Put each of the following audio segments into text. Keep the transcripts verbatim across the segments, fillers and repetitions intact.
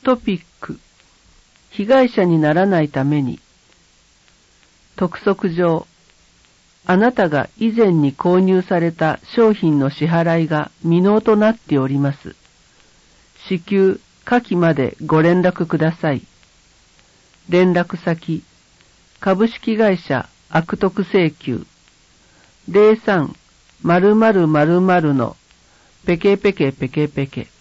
トピック、被害者にならないために。督促状、あなたが以前に購入された商品の支払いが未納となっております。至急、下記までご連絡ください。連絡先、株式会社悪徳請求、ゼロさん 〇〇〇〇のペケペケペケペケ。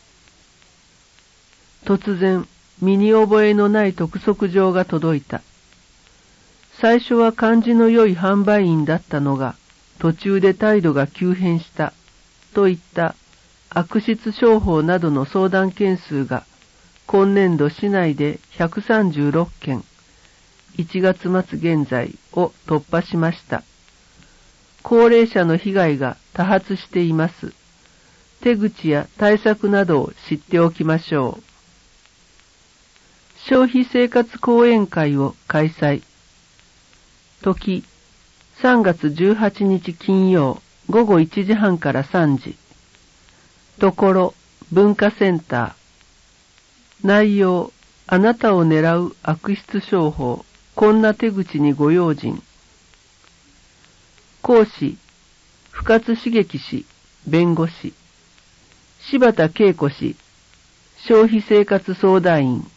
突然、身に覚えのない督促状が届いた。最初は感じの良い販売員だったのが、途中で態度が急変した、といった悪質商法などの相談件数が、今年度市内でひゃくさんじゅうろっけん、いちがつ末現在を突破しました。高齢者の被害が多発しています。手口や対策などを知っておきましょう。消費生活講演会を開催。時、さんがつじゅうはちにち金曜ごごいちじはんからさんじ。ところ、文化センター。内容、あなたを狙う悪質商法、こんな手口にご用心。講師、深津茂樹氏、弁護士。柴田恵子氏、消費生活相談員。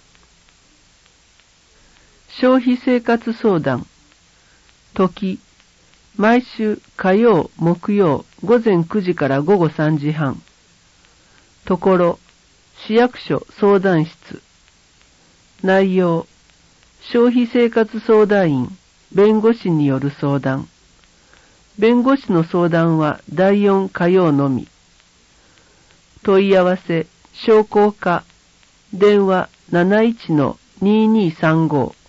消費生活相談。時、毎週火曜、木曜、午前くじから午後さんじはん。ところ、市役所相談室。内容、消費生活相談員、弁護士による相談。弁護士の相談はだいよん火曜のみ。問い合わせ、商工課、電話 なないちのにーにーさんご。